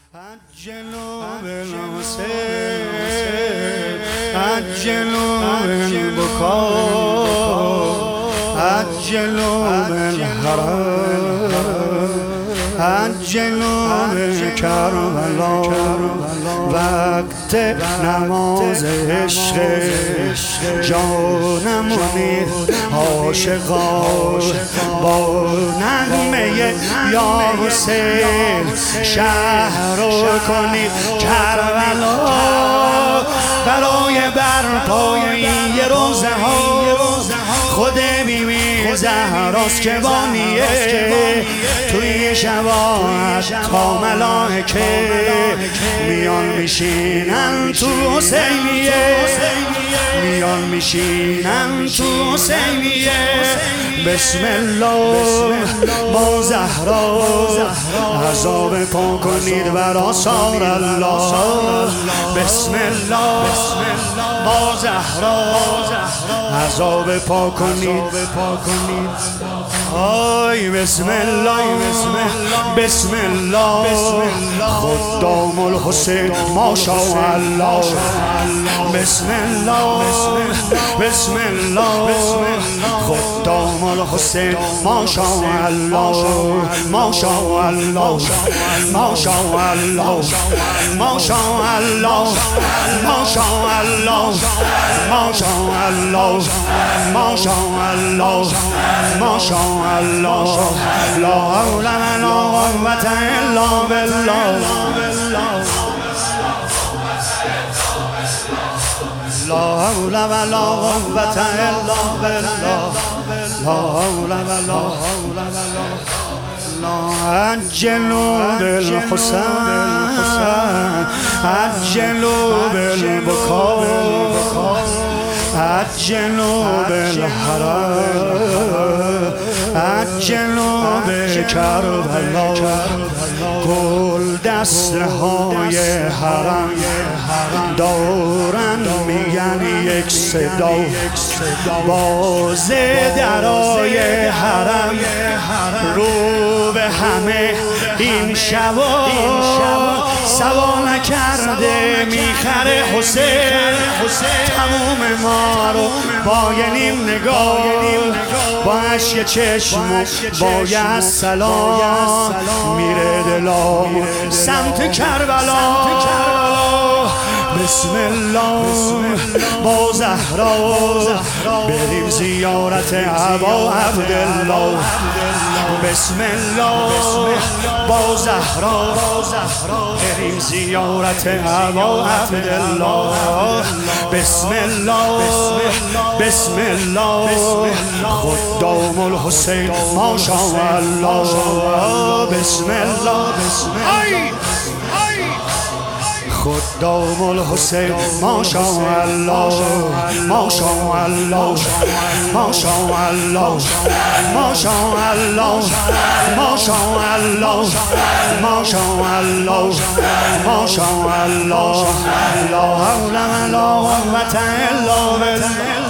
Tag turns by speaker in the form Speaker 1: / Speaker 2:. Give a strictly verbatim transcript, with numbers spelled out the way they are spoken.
Speaker 1: عجلوا بالحسين عجلوا بالبكاء عجلوا بالحرام عجلوا بالكربلاء وقت نماز عشق جانم منیر عاشقان با نغمه یا حسین شهر رو کنید کربلا برای برپای این یه روزه ها خود بیبی زهراست که بانیه توی شباهت تا ملائکه میان میشینن تو حسینیه میان میشینن تو حسینیه بسم الله با زهرا عذاب پا کنید بر آثار الله بسم الله با زهرا عذاب پا کنید آی بسم الله بسم الله خدام الحسین ماشاءالله بسم الله بسم الله خدام الحسین ماشاءالله ماشاءالله ماشاءالله ماشاءالله ماشاءالله ماشاءالله ماشاءالله ماشاءالله لا حول ولا قوة الا بالله لا حول ولا قوة الا بالله لا حول ولا حول ولا عجلوا بالحسين عجلوا بالبكاء عجلوا بالحرام عجلوا بکربلا گل دستهای حرم دارن میگن یک صدا باز درای حرم رو به همه این شبا سوا نکرده میخره حسین تموم ما رو با یه نیم نگاه با عشق چشم با یه سلام میره دلام سمت کربلا بسم الله با زهرا بریم زیارت ابا عبدالله بسم الله با زهرا بریم زیارت ابا عبدالله بسم الله بسم الله خدام الحسین ماشاءالله بسم الله خدام الحسین ماشاءالله ماشاءالله ماشاءالله ماشاءالله ماشاءالله ماشاءالله ماشاءالله لا حول ولا قوة الا بالله